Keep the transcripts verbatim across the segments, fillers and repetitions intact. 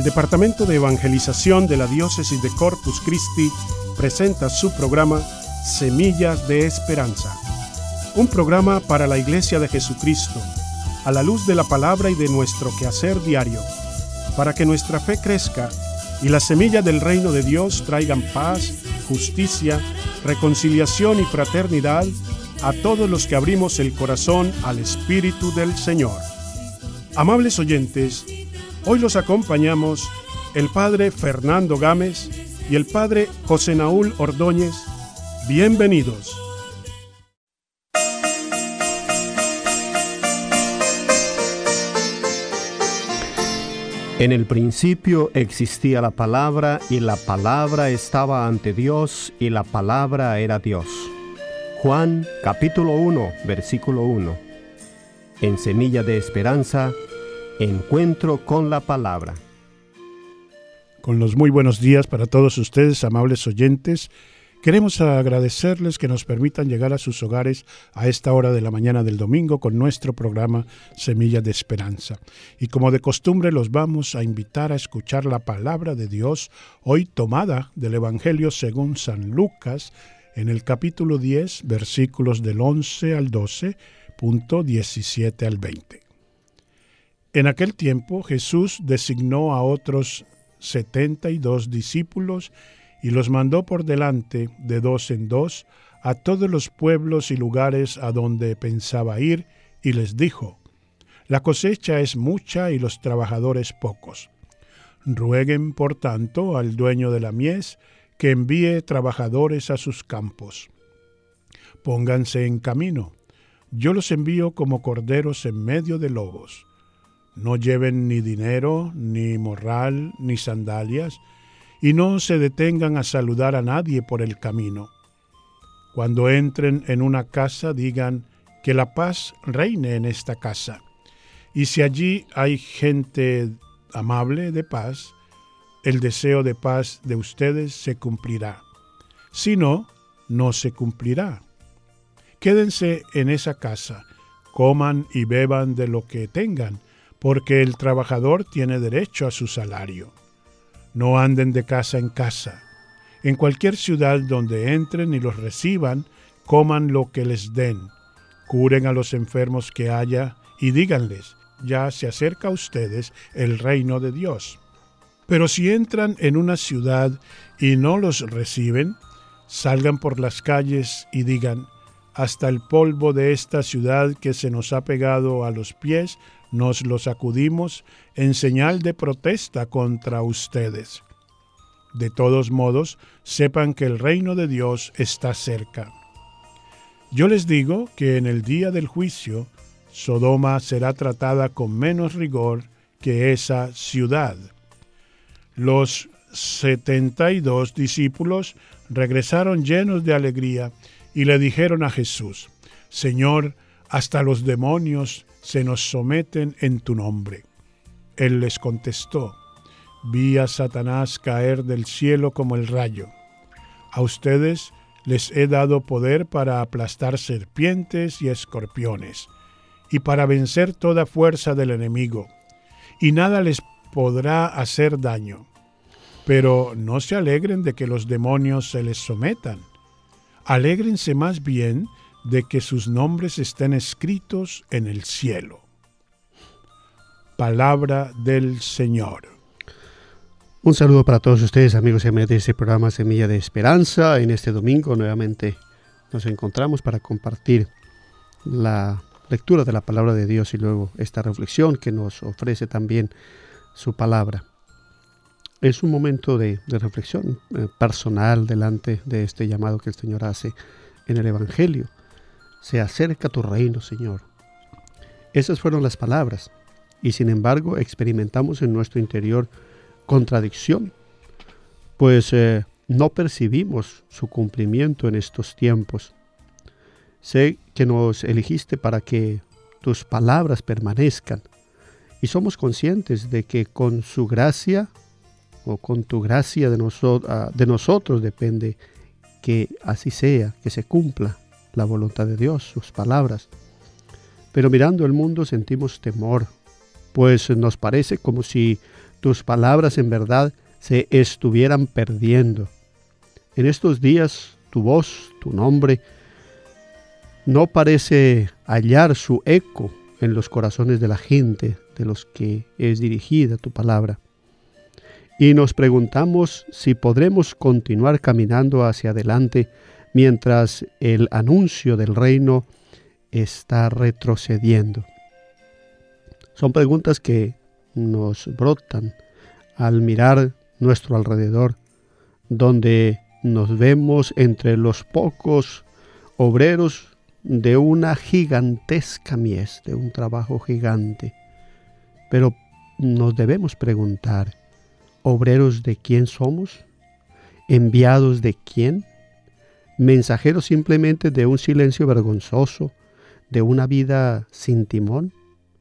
El Departamento de Evangelización de la Diócesis de Corpus Christi presenta su programa Semillas de Esperanza, un programa para la Iglesia de Jesucristo, a la luz de la palabra y de nuestro quehacer diario, para que nuestra fe crezca y las semillas del reino de Dios traigan paz, justicia, reconciliación y fraternidad a todos los que abrimos el corazón al Espíritu del Señor. Amables oyentes, hoy los acompañamos el Padre Fernando Gámez y el Padre José Naúl Ordóñez. Bienvenidos. En el principio existía la palabra, y la palabra estaba ante Dios, y la palabra era Dios. Juan capítulo uno, versículo uno. En Semilla de Esperanza, encuentro con la palabra. Con los muy buenos días para todos ustedes, amables oyentes. Queremos agradecerles que nos permitan llegar a sus hogares a esta hora de la mañana del domingo con nuestro programa Semillas de Esperanza. Y como de costumbre los vamos a invitar a escuchar la palabra de Dios, hoy tomada del Evangelio según San Lucas, en el capítulo diez, versículos del once al doce, punto diecisiete al veinte. En aquel tiempo Jesús designó a otros setenta y dos discípulos y los mandó por delante de dos en dos a todos los pueblos y lugares a donde pensaba ir, y les dijo: La cosecha es mucha y los trabajadores pocos. Rueguen, por tanto, al dueño de la mies que envíe trabajadores a sus campos. Pónganse en camino. Yo los envío como corderos en medio de lobos. No lleven ni dinero, ni morral, ni sandalias, y no se detengan a saludar a nadie por el camino. Cuando entren en una casa, digan que la paz reine en esta casa. Y si allí hay gente amable de paz, el deseo de paz de ustedes se cumplirá. Si no, no se cumplirá. Quédense en esa casa, coman y beban de lo que tengan, porque el trabajador tiene derecho a su salario. No anden de casa en casa. En cualquier ciudad donde entren y los reciban, coman lo que les den. Curen a los enfermos que haya y díganles: ya se acerca a ustedes el reino de Dios. Pero si entran en una ciudad y no los reciben, salgan por las calles y digan: hasta el polvo de esta ciudad que se nos ha pegado a los pies, nos lo sacudimos en señal de protesta contra ustedes. De todos modos, sepan que el reino de Dios está cerca. Yo les digo que en el día del juicio, Sodoma será tratada con menos rigor que esa ciudad. Los setenta y dos discípulos regresaron llenos de alegría y le dijeron a Jesús: Señor, hasta los demonios se nos someten en tu nombre. Él les contestó: vi a Satanás caer del cielo como el rayo. A ustedes les he dado poder para aplastar serpientes y escorpiones, y para vencer toda fuerza del enemigo, y nada les podrá hacer daño. Pero no se alegren de que los demonios se les sometan. Alégrense más bien de que sus nombres estén escritos en el cielo. Palabra del Señor. Un saludo para todos ustedes, amigos y amigas de este programa Semilla de Esperanza. En este domingo nuevamente nos encontramos para compartir la lectura de la palabra de Dios y luego esta reflexión que nos ofrece también su palabra. Es un momento de, de reflexión eh, personal delante de este llamado que el Señor hace en el Evangelio. Se acerca tu reino, Señor. Esas fueron las palabras, y sin embargo experimentamos en nuestro interior contradicción, pues eh, no percibimos su cumplimiento en estos tiempos. Sé que nos elegiste para que tus palabras permanezcan, y somos conscientes de que con su gracia, o con tu gracia de, noso- de nosotros depende que así sea, que se cumpla la voluntad de Dios, sus palabras. Pero mirando el mundo sentimos temor, pues nos parece como si tus palabras en verdad se estuvieran perdiendo. En estos días tu voz, tu nombre, no parece hallar su eco en los corazones de la gente de los que es dirigida tu palabra. Y nos preguntamos si podremos continuar caminando hacia adelante mientras el anuncio del reino está retrocediendo. Son preguntas que nos brotan al mirar nuestro alrededor, donde nos vemos entre los pocos obreros de una gigantesca mies, de un trabajo gigante. Pero nos debemos preguntar, ¿obreros de quién somos? ¿Enviados de quién? ¿Mensajeros simplemente de un silencio vergonzoso, de una vida sin timón?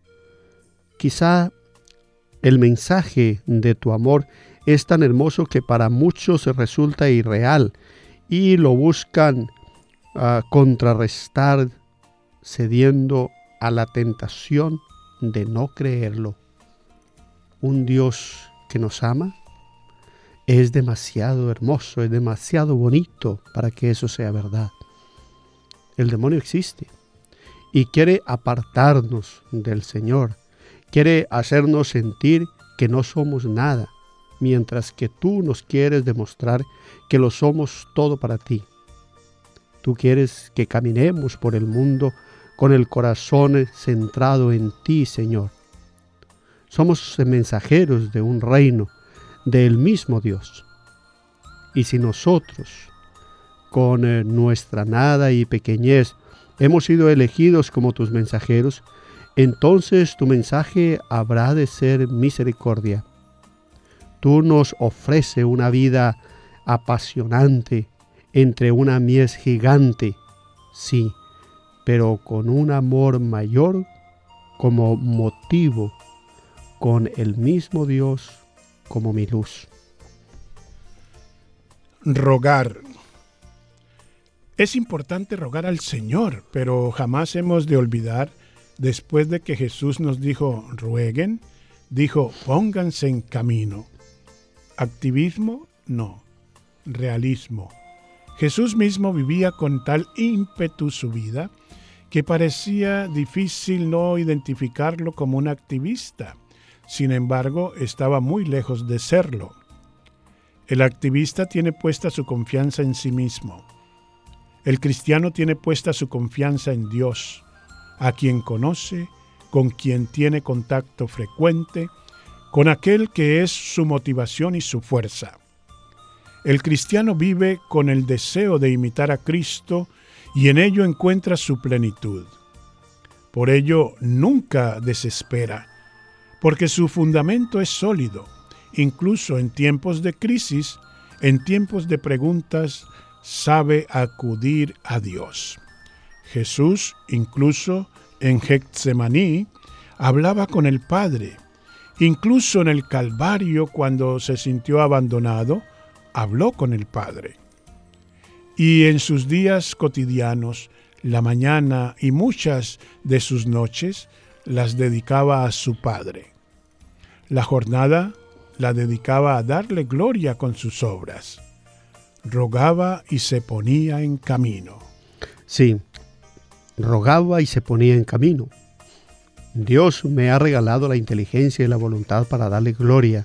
Quizá el mensaje de tu amor es tan hermoso que para muchos resulta irreal y lo buscan uh, contrarrestar, cediendo a la tentación de no creerlo. Un Dios que nos ama es demasiado hermoso, es demasiado bonito para que eso sea verdad. El demonio existe y quiere apartarnos del Señor. Quiere hacernos sentir que no somos nada, mientras que tú nos quieres demostrar que lo somos todo para ti. Tú quieres que caminemos por el mundo con el corazón centrado en ti, Señor. Somos mensajeros de un reino, del mismo Dios. Y si nosotros, con nuestra nada y pequeñez, hemos sido elegidos como tus mensajeros, entonces tu mensaje habrá de ser misericordia. Tú nos ofreces una vida apasionante entre una mies gigante, sí, pero con un amor mayor como motivo, con el mismo Dios como mi luz. Rogar. Es importante rogar al Señor, pero jamás hemos de olvidar, después de que Jesús nos dijo, rueguen, dijo, pónganse en camino. Activismo, no. Realismo. Jesús mismo vivía con tal ímpetu su vida que parecía difícil no identificarlo como un activista. Sin embargo, estaba muy lejos de serlo. El activista tiene puesta su confianza en sí mismo. El cristiano tiene puesta su confianza en Dios, a quien conoce, con quien tiene contacto frecuente, con aquel que es su motivación y su fuerza. El cristiano vive con el deseo de imitar a Cristo y en ello encuentra su plenitud. Por ello nunca desespera, porque su fundamento es sólido, incluso en tiempos de crisis, en tiempos de preguntas, sabe acudir a Dios. Jesús, incluso en Getsemaní, hablaba con el Padre. Incluso en el Calvario, cuando se sintió abandonado, habló con el Padre. Y en sus días cotidianos, la mañana y muchas de sus noches, las dedicaba a su Padre. La jornada la dedicaba a darle gloria con sus obras. Rogaba y se ponía en camino. Sí, rogaba y se ponía en camino. Dios me ha regalado la inteligencia y la voluntad para darle gloria.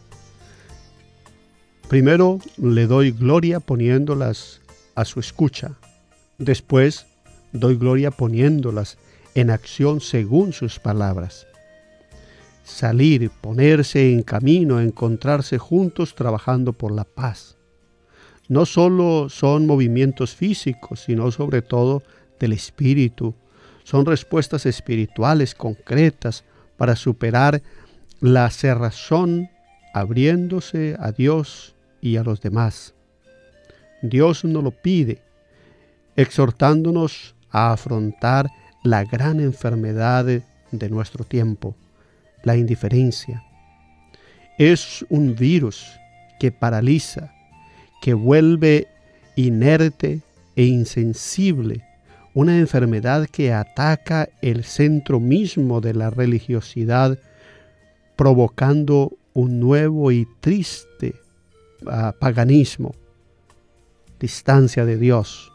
Primero le doy gloria poniéndolas a su escucha. Después doy gloria poniéndolas en acción según sus palabras. Salir, ponerse en camino, encontrarse juntos trabajando por la paz. No solo son movimientos físicos, sino sobre todo del espíritu. Son respuestas espirituales concretas para superar la cerrazón, abriéndose a Dios y a los demás. Dios nos lo pide, exhortándonos a afrontar la gran enfermedad de nuestro tiempo, la indiferencia. Es un virus que paraliza, que vuelve inerte e insensible, una enfermedad que ataca el centro mismo de la religiosidad, provocando un nuevo y triste uh, paganismo, distancia de Dios.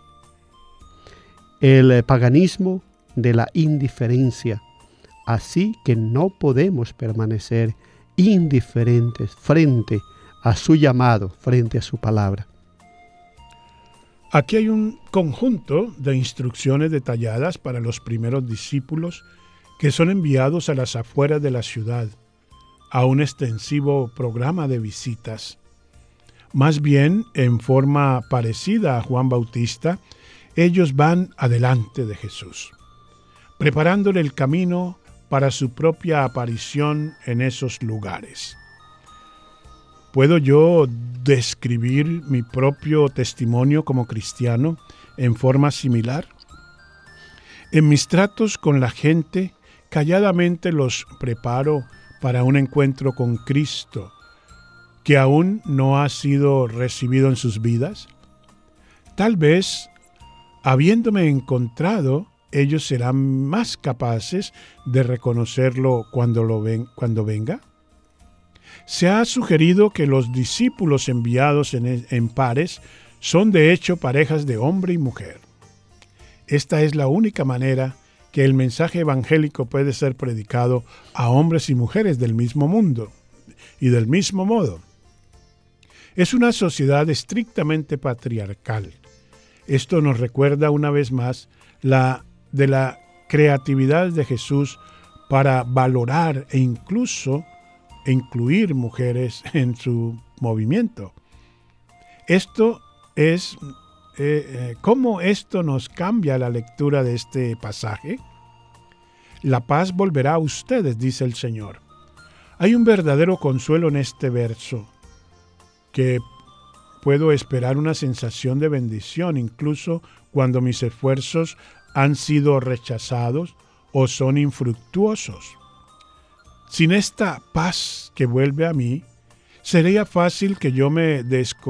El eh, paganismo de la indiferencia. Así que no podemos permanecer indiferentes frente a su llamado, frente a su palabra. Aquí hay un conjunto de instrucciones detalladas para los primeros discípulos que son enviados a las afueras de la ciudad, a un extensivo programa de visitas. Más bien, en forma parecida a Juan Bautista, ellos van adelante de Jesús, preparándole el camino para su propia aparición en esos lugares. ¿Puedo yo describir mi propio testimonio como cristiano en forma similar? En mis tratos con la gente, calladamente los preparo para un encuentro con Cristo, que aún no ha sido recibido en sus vidas. Tal vez, habiéndome encontrado, ellos serán más capaces de reconocerlo cuando lo ven, cuando venga. Se ha sugerido que los discípulos enviados en, en pares son de hecho parejas de hombre y mujer. Esta es la única manera que el mensaje evangélico puede ser predicado a hombres y mujeres del mismo mundo y del mismo modo. Es una sociedad estrictamente patriarcal. Esto nos recuerda una vez más la de la creatividad de Jesús para valorar e incluso incluir mujeres en su movimiento. Esto es, eh, eh, ¿cómo esto nos cambia la lectura de este pasaje? La paz volverá a ustedes, dice el Señor. Hay un verdadero consuelo en este verso, que puedo esperar una sensación de bendición incluso cuando mis esfuerzos han sido rechazados o son infructuosos. Sin esta paz que vuelve a mí, sería fácil que yo me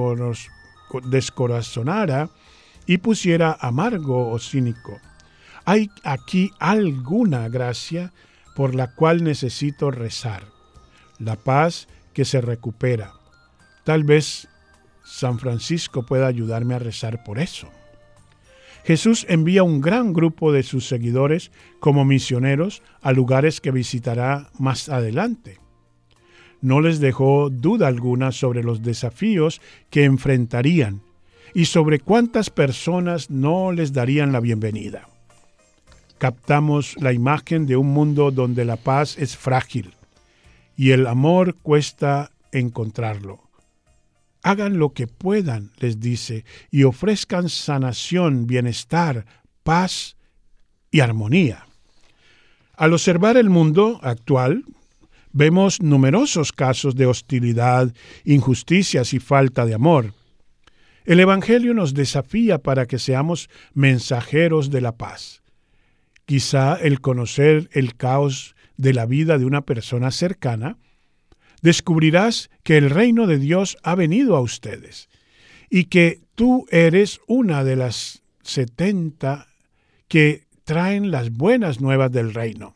descorazonara y pusiera amargo o cínico. Hay aquí alguna gracia por la cual necesito rezar. La paz que se recupera. Tal vez San Francisco pueda ayudarme a rezar por eso. Jesús envía un gran grupo de sus seguidores como misioneros a lugares que visitará más adelante. No les dejó duda alguna sobre los desafíos que enfrentarían y sobre cuántas personas no les darían la bienvenida. Captamos la imagen de un mundo donde la paz es frágil y el amor cuesta encontrarlo. Hagan lo que puedan, les dice, y ofrezcan sanación, bienestar, paz y armonía. Al observar el mundo actual, vemos numerosos casos de hostilidad, injusticias y falta de amor. El Evangelio nos desafía para que seamos mensajeros de la paz. Quizá el conocer el caos de la vida de una persona cercana, descubrirás que el reino de Dios ha venido a ustedes y que tú eres una de las setenta que traen las buenas nuevas del reino.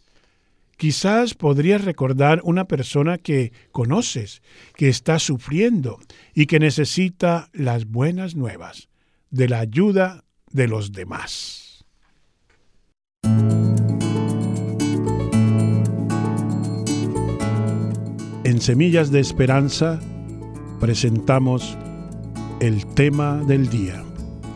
Quizás podrías recordar una persona que conoces, que está sufriendo y que necesita las buenas nuevas de la ayuda de los demás. En Semillas de Esperanza presentamos el tema del día.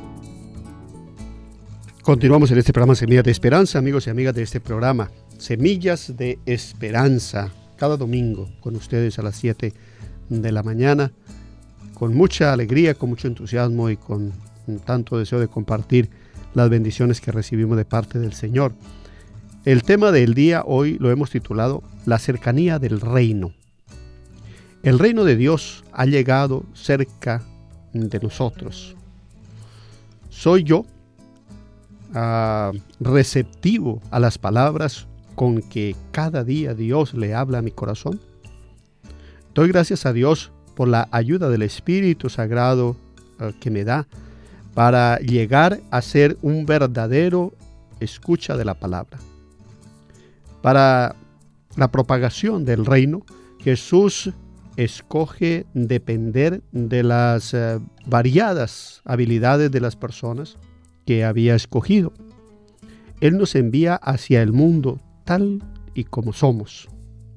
Continuamos en este programa Semillas de Esperanza, amigos y amigas de este programa. Semillas de Esperanza, cada domingo con ustedes a las siete de la mañana, con mucha alegría, con mucho entusiasmo y con tanto deseo de compartir las bendiciones que recibimos de parte del Señor. El tema del día hoy lo hemos titulado La cercanía del reino. El reino de Dios ha llegado cerca de nosotros. ¿Soy yo uh, receptivo a las palabras con que cada día Dios le habla a mi corazón? Doy gracias a Dios por la ayuda del Espíritu Sagrado uh, que me da para llegar a ser un verdadero escucha de la palabra. Para la propagación del reino Jesús escoge depender de las eh, variadas habilidades de las personas que había escogido. Él nos envía hacia el mundo tal y como somos.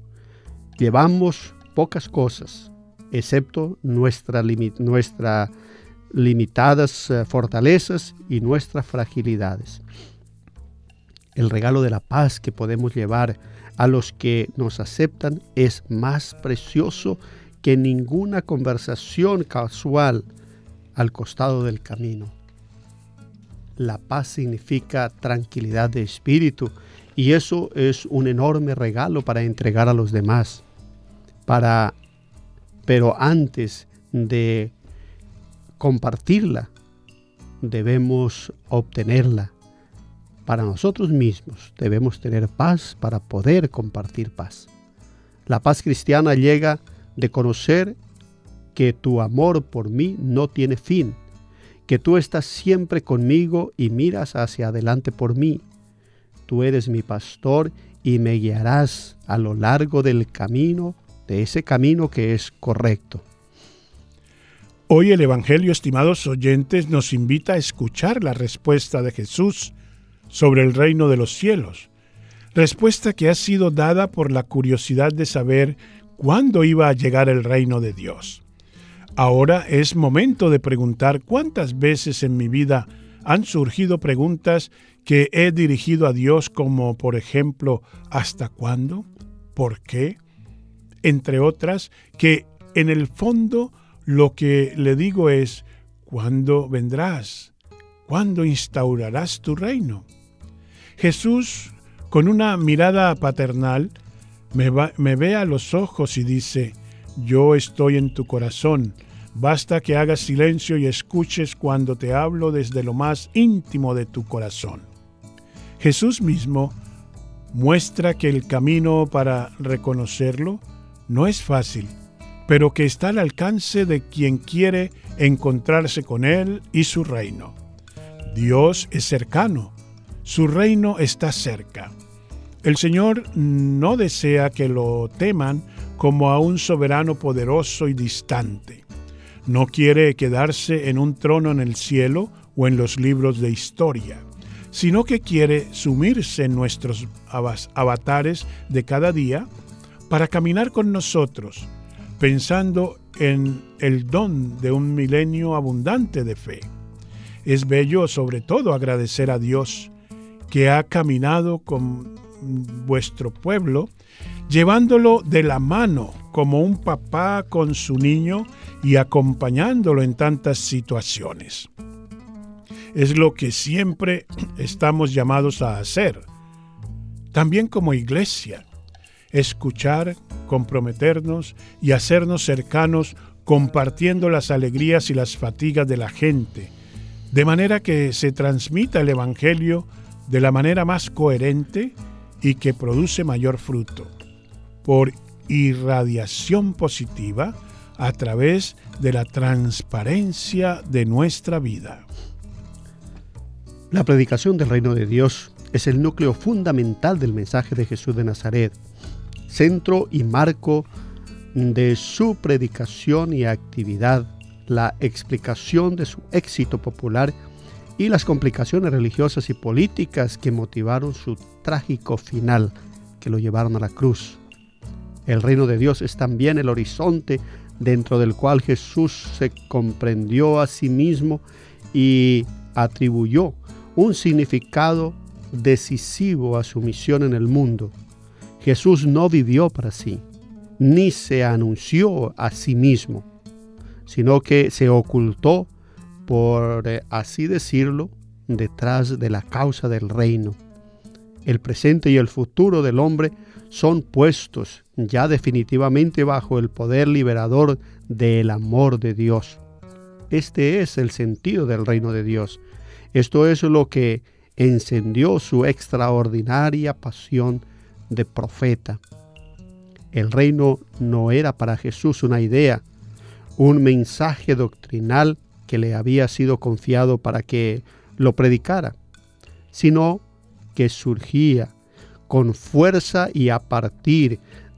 Llevamos pocas cosas, excepto nuestra limi- nuestras limitadas uh, fortalezas y nuestras fragilidades. El regalo de la paz que podemos llevar a los que nos aceptan es más precioso que ninguna conversación casual al costado del camino. La paz significa tranquilidad de espíritu, y eso es un enorme regalo para entregar a los demás. Para, pero antes de compartirla, debemos obtenerla. Para nosotros mismos debemos tener paz para poder compartir paz. La paz cristiana llega de conocer que tu amor por mí no tiene fin, que tú estás siempre conmigo y miras hacia adelante por mí. Tú eres mi pastor y me guiarás a lo largo del camino, de ese camino que es correcto. Hoy el Evangelio, estimados oyentes, nos invita a escuchar la respuesta de Jesús sobre el reino de los cielos, respuesta que ha sido dada por la curiosidad de saber cuándo iba a llegar el reino de Dios. Ahora es momento de preguntar cuántas veces en mi vida han surgido preguntas que he dirigido a Dios, como por ejemplo, ¿hasta cuándo? ¿Por qué? Entre otras, que en el fondo lo que le digo es, ¿cuándo vendrás? ¿Cuándo instaurarás tu reino? Jesús, con una mirada paternal, me, va, me ve a los ojos y dice, yo estoy en tu corazón, basta que hagas silencio y escuches cuando te hablo desde lo más íntimo de tu corazón. Jesús mismo muestra que el camino para reconocerlo no es fácil, pero que está al alcance de quien quiere encontrarse con Él y su reino. Dios es cercano, su reino está cerca. El Señor no desea que lo teman como a un soberano poderoso y distante. No quiere quedarse en un trono en el cielo o en los libros de historia, sino que quiere sumirse en nuestros avatares de cada día para caminar con nosotros, pensando en el don de un milenio abundante de fe. Es bello, sobre todo, agradecer a Dios que ha caminado con vuestro pueblo, llevándolo de la mano como un papá con su niño y acompañándolo en tantas situaciones. Es lo que siempre estamos llamados a hacer. También como iglesia, escuchar, comprometernos y hacernos cercanos compartiendo las alegrías y las fatigas de la gente, de manera que se transmita el Evangelio de la manera más coherente y que produce mayor fruto, por irradiación positiva a través de la transparencia de nuestra vida. La predicación del reino de Dios es el núcleo fundamental del mensaje de Jesús de Nazaret, centro y marco de su predicación y actividad, la explicación de su éxito popular y las complicaciones religiosas y políticas que motivaron su trágico final, que lo llevaron a la cruz. El reino de Dios es también el horizonte dentro del cual Jesús se comprendió a sí mismo y atribuyó un significado decisivo a su misión en el mundo. Jesús no vivió para sí, ni se anunció a sí mismo, sino que se ocultó, por así decirlo, detrás de la causa del reino. El presente y el futuro del hombre son puestos ya definitivamente bajo el poder liberador del amor de Dios. Este es el sentido del reino de Dios. Esto es lo que encendió su extraordinaria pasión de profeta. El reino no era para Jesús una idea, un mensaje doctrinal que le había sido confiado para que lo predicara, sino que surgía con fuerza y a partir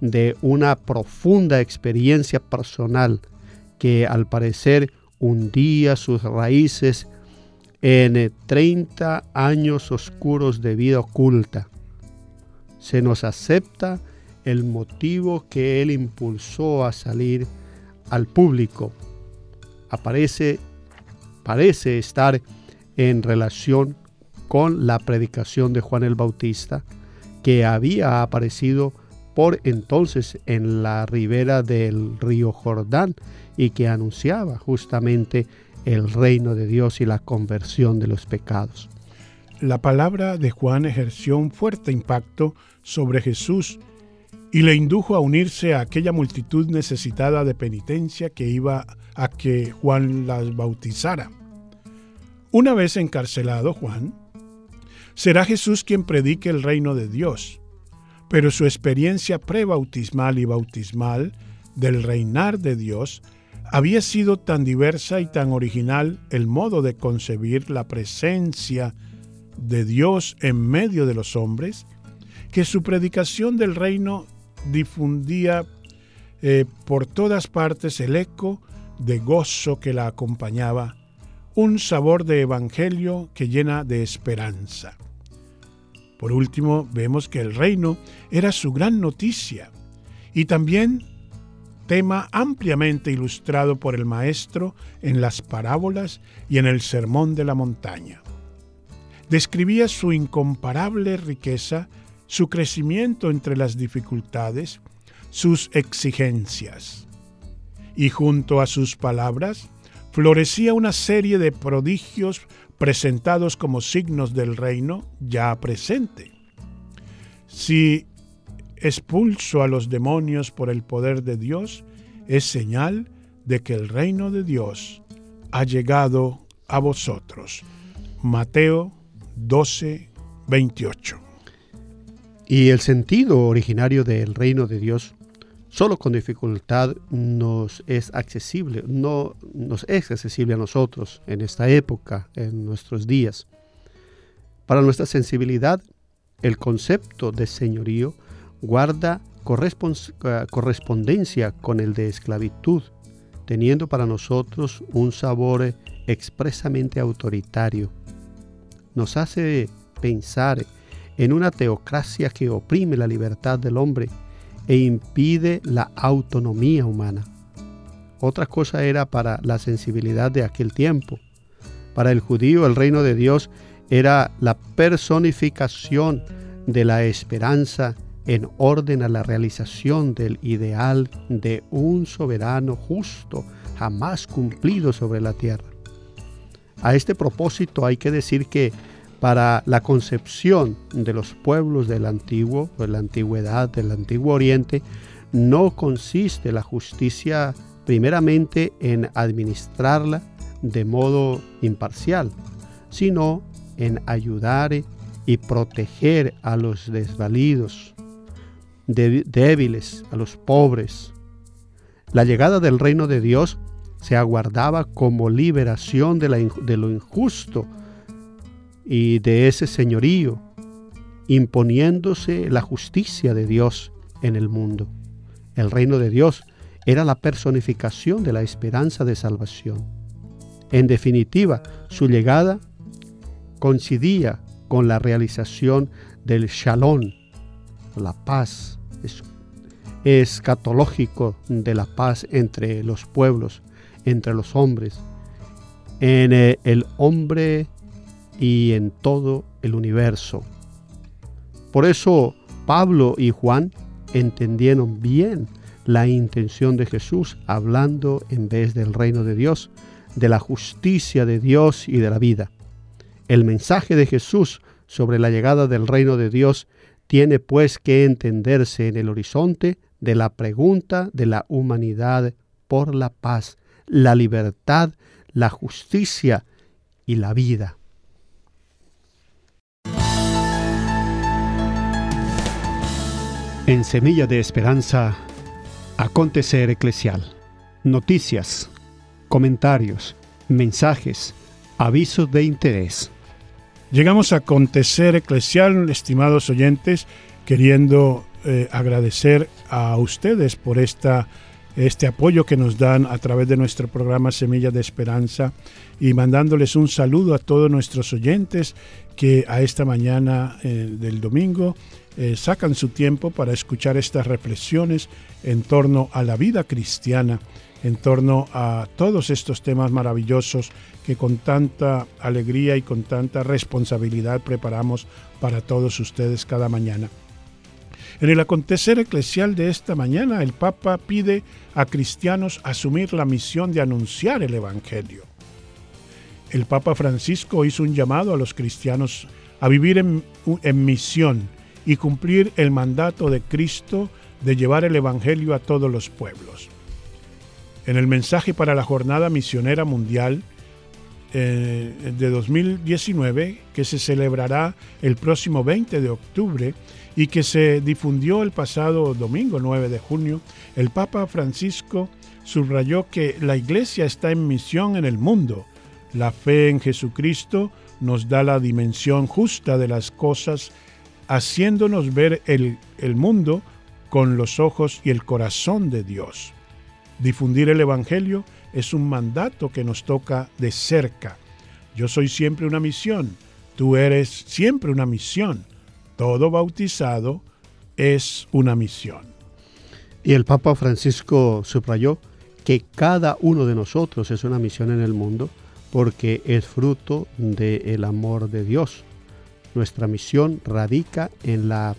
de una profunda experiencia personal que al parecer hundía sus raíces en treinta años oscuros de vida oculta. Se nos acepta el motivo que él impulsó a salir al público. Aparece, parece estar en relación con la predicación de Juan el Bautista, que había aparecido por entonces en la ribera del río Jordán y que anunciaba justamente el reino de Dios y la conversión de los pecados. La palabra de Juan ejerció un fuerte impacto sobre Jesús y le indujo a unirse a aquella multitud necesitada de penitencia que iba a que Juan las bautizara. Una vez encarcelado Juan, será Jesús quien predique el reino de Dios, pero su experiencia prebautismal y bautismal del reinar de Dios había sido tan diversa y tan original el modo de concebir la presencia de Dios en medio de los hombres, que su predicación del reino difundía eh, por todas partes el eco de gozo que la acompañaba, un sabor de evangelio que llena de esperanza. Por último, vemos que el reino era su gran noticia y también tema ampliamente ilustrado por el Maestro en las parábolas y en el Sermón de la Montaña. Describía su incomparable riqueza, su crecimiento entre las dificultades, sus exigencias. Y junto a sus palabras, florecía una serie de prodigios presentados como signos del reino ya presente. Si expulso a los demonios por el poder de Dios, es señal de que el reino de Dios ha llegado a vosotros. Mateo doce, veintiocho. Y el sentido originario del reino de Dios solo con dificultad nos es accesible, no nos es accesible a nosotros en esta época, en nuestros días. Para nuestra sensibilidad, el concepto de señorío guarda correspondencia con el de esclavitud, teniendo para nosotros un sabor expresamente autoritario. Nos hace pensar en una teocracia que oprime la libertad del hombre e impide la autonomía humana. Otra cosa era para la sensibilidad de aquel tiempo. Para el judío, el reino de Dios era la personificación de la esperanza en orden a la realización del ideal de un soberano justo, jamás cumplido sobre la tierra. A este propósito hay que decir que para la concepción de los pueblos del antiguo, de la antigüedad, del antiguo oriente, no consiste la justicia primeramente en administrarla de modo imparcial, sino en ayudar y proteger a los desvalidos, débiles, a los pobres. La llegada del reino de Dios se aguardaba como liberación de, la, de lo injusto y de ese señorío, imponiéndose la justicia de Dios en el mundo. El reino de Dios era la personificación de la esperanza de salvación. En definitiva, su llegada coincidía con la realización del Shalom, la paz escatológico de la paz entre los pueblos, entre los hombres, en el hombre y en todo el universo. Por eso Pablo y Juan entendieron bien la intención de Jesús, hablando en vez del reino de Dios, de la justicia de Dios y de la vida. El mensaje de Jesús sobre la llegada del reino de Dios tiene pues que entenderse en el horizonte de la pregunta de la humanidad por la paz, la libertad, la justicia y la vida. En Semilla de Esperanza, acontecer eclesial. Noticias, comentarios, mensajes, avisos de interés. Llegamos a acontecer eclesial, estimados oyentes, queriendo eh, agradecer a ustedes por esta, este apoyo que nos dan a través de nuestro programa Semillas de Esperanza y mandándoles un saludo a todos nuestros oyentes que a esta mañana eh, del domingo eh, sacan su tiempo para escuchar estas reflexiones en torno a la vida cristiana, en torno a todos estos temas maravillosos que con tanta alegría y con tanta responsabilidad preparamos para todos ustedes cada mañana. En el acontecer eclesial de esta mañana, el Papa pide a cristianos asumir la misión de anunciar el Evangelio. El Papa Francisco hizo un llamado a los cristianos a vivir en, en misión y cumplir el mandato de Cristo de llevar el Evangelio a todos los pueblos. En el mensaje para la Jornada Misionera Mundial eh, de dos mil diecinueve, que se celebrará el próximo veinte de octubre y que se difundió el pasado domingo nueve de junio, el Papa Francisco subrayó que la Iglesia está en misión en el mundo. La fe en Jesucristo nos da la dimensión justa de las cosas, haciéndonos ver el, el mundo con los ojos y el corazón de Dios. Difundir el Evangelio es un mandato que nos toca de cerca. Yo soy siempre una misión, tú eres siempre una misión. Todo bautizado es una misión. Y el Papa Francisco subrayó que cada uno de nosotros es una misión en el mundo porque es fruto del amor de Dios. Nuestra misión radica en la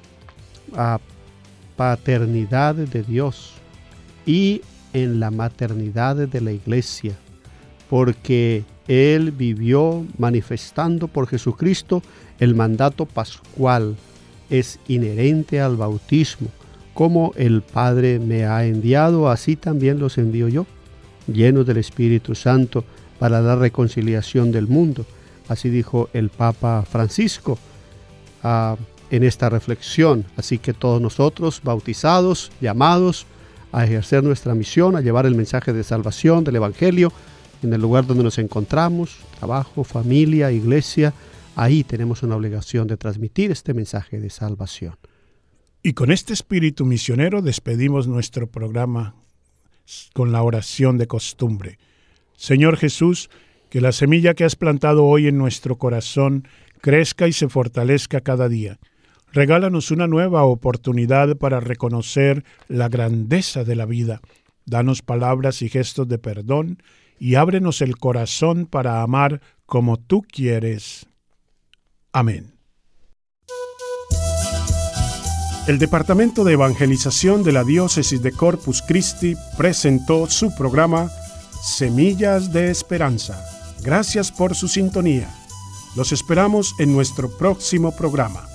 paternidad de Dios y en la maternidad de la Iglesia, porque Él vivió manifestando por Jesucristo el mandato pascual. Es inherente al bautismo. Como el Padre me ha enviado, así también los envío yo, llenos del Espíritu Santo, para la reconciliación del mundo. Así dijo el Papa Francisco uh, en esta reflexión. Así que todos nosotros, bautizados, llamados a ejercer nuestra misión, a llevar el mensaje de salvación, del Evangelio, en el lugar donde nos encontramos, trabajo, familia, iglesia, ahí tenemos una obligación de transmitir este mensaje de salvación. Y con este espíritu misionero despedimos nuestro programa con la oración de costumbre. Señor Jesús, que la semilla que has plantado hoy en nuestro corazón crezca y se fortalezca cada día. Regálanos una nueva oportunidad para reconocer la grandeza de la vida. Danos palabras y gestos de perdón y ábrenos el corazón para amar como tú quieres. Amén. El Departamento de Evangelización de la Diócesis de Corpus Christi presentó su programa Semillas de Esperanza. Gracias por su sintonía. Los esperamos en nuestro próximo programa.